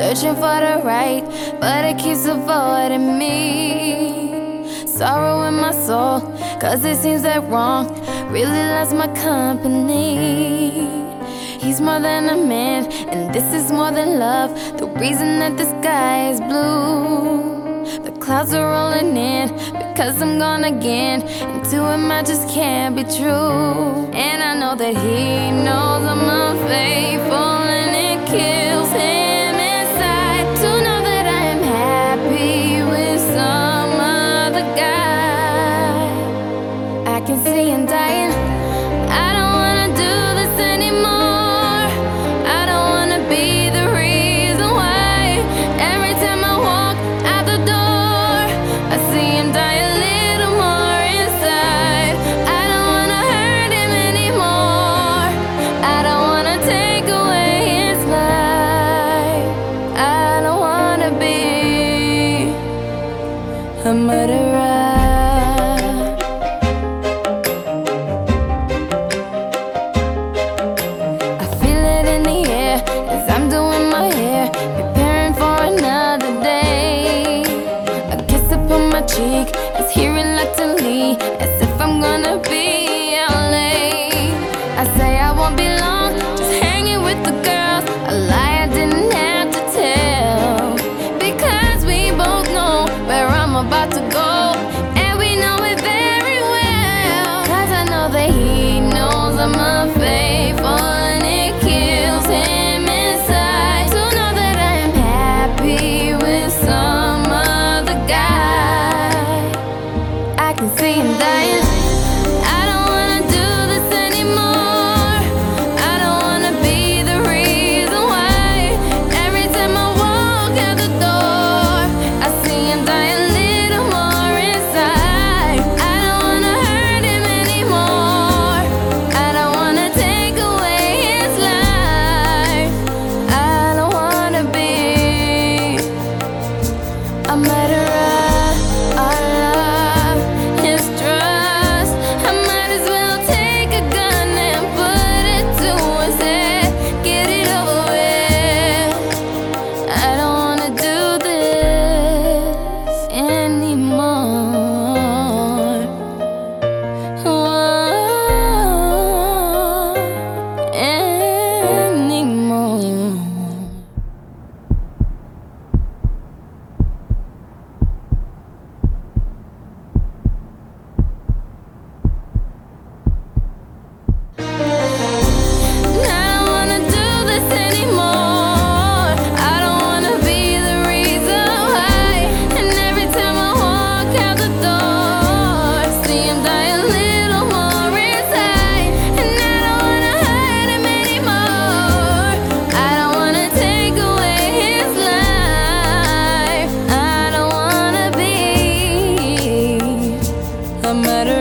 searching for the right, but it keeps avoiding me. Sorrow in my soul, cause it seems that wrong really loves my company. He's more than a man, and this is more than love. The reason that the sky is blue, the clouds are rolling in because I'm gone again, and to him I just can't be true. And I know that he knows I'm unfaithful, and it kills him inside to know that I am happy with some other guy. I can see him dying. I don't wanna do this anymore. I don't wanna be the reason why every time I walk out the door I see him die a little more inside. I don't wanna hurt him anymore. I don't wanna take away his life. I don't wanna be a murderer. Cheek as he reluctantly, as if I'm gonna be out late. I say I won't be long, just hanging with the girls, a lie I didn't have to tell, because we both know where I'm about to go, and we know it very well. Cause I know that he knows I'm unfaithful, and it kills him inside to know that I am happy with some other guy. I can see him dying. I don't wanna do this anymore. I don't wanna be the reason why every time I walk out the door I see him die a little more inside. I don't wanna hurt him anymore. I don't wanna take away his life. I don't wanna be a murderer. No matter